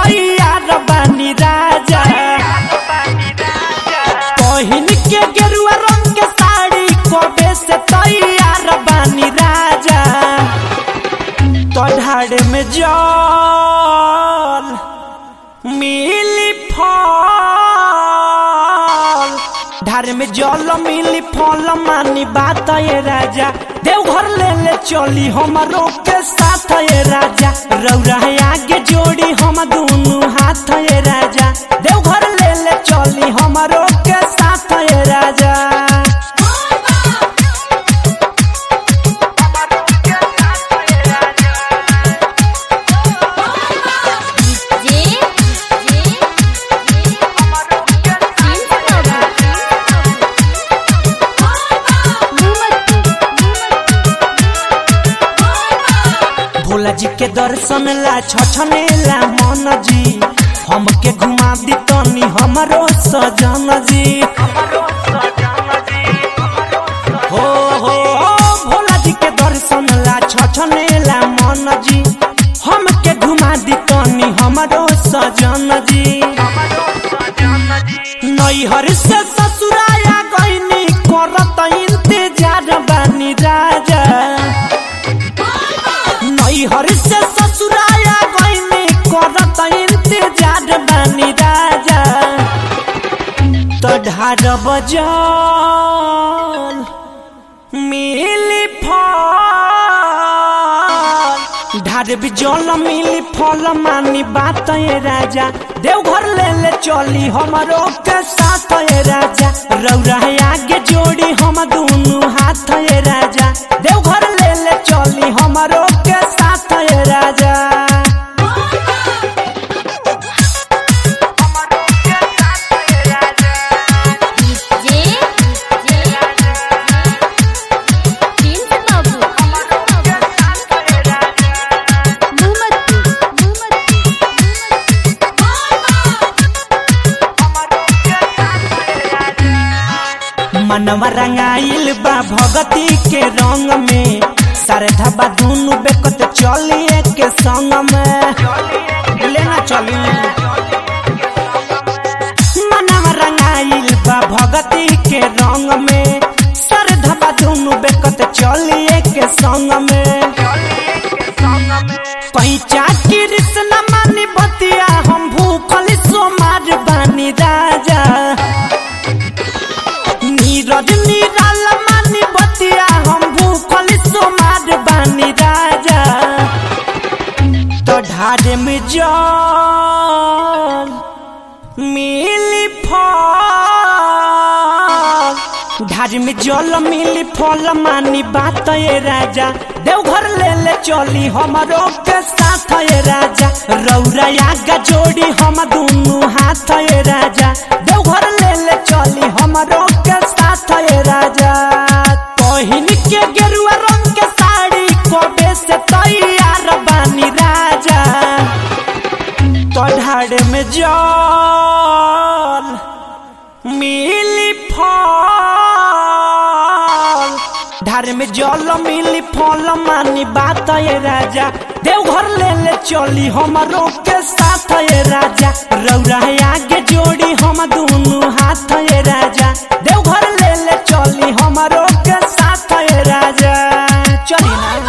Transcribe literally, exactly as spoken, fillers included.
तैयार बानी राजा। पहिन के गेरुआ रंग के साड़ी कबे से तैयार बानी राजा। तो ढाड़ में जल मिली फल, ढार में जल मिली फल मानी बात ये राजा। देवघर ले ले चली हमारो के साथ ये राजा। रौरा है आगे जोड़ी हम दोनों हाथ ये राजा। देवघर ले ले चली हमारो के साथ ये राजा। भोला जी के दर्शन ला छछने ला मन जी। हमके घुमा दी तनी हमरो सजन जी। हो हो भोला जी के दर्शन ला छछने ला मन जी। हमके घुमा दी तनी हमरो सजन जी। नैहर से ससुराया गईनी करत इंतजार बानी राजा। नैहर से ससुराया गईनी करत इंतजार बानी राजा। तो ढार बजल मिली फल, ढार भी जल मिली फल मानी बात ये राजा। देवघर ले ले चली हमारो के साथ ये राजा। रौरा है आगे जोड़ी हम दोनों हाथ ये राजा। देवघर ले ले चली हमारो के साथ ये राजा। मनवा रंगाइल बा भगती के रंग में। श्रद्धा बा दुनु बेकत चलिए के संग में। लेना चली मनवा रंगाइल बा भगती के रंग में। श्रद्धा बा दुनु बेकत चलिए के संग में। पैचा कृष्ण मानी बतिया हम भूखल सोमार बानी राजा। नीरज निराल मानी बतिया हम भूखल सोमार बानी राजा। तो ढारे में जल मिली फल, ढारे में जल मिली फल मानी बात ये राजा। देवघर ले ले चली हमारो के साथ ये राजा। रौरा आगा जोड़ी हम दोनों हाथ ये राजा। देवघर ले ले चली हमारो के साथ ये राजा। पहिन के गेरुआ रंग के साड़ी कबे से तैयार बानी राजा। तो ढाड़ में जल मिली फल, ढार में जल मिली फल मानी बात ये राजा। देवघर ले ले चली हमारो के साथ ये राजा। रौरा है आगे जोड़ी हम दोनों हाथ ये राजा। देवघर ले ले चली हमारो के साथ ये राजा। चली ना।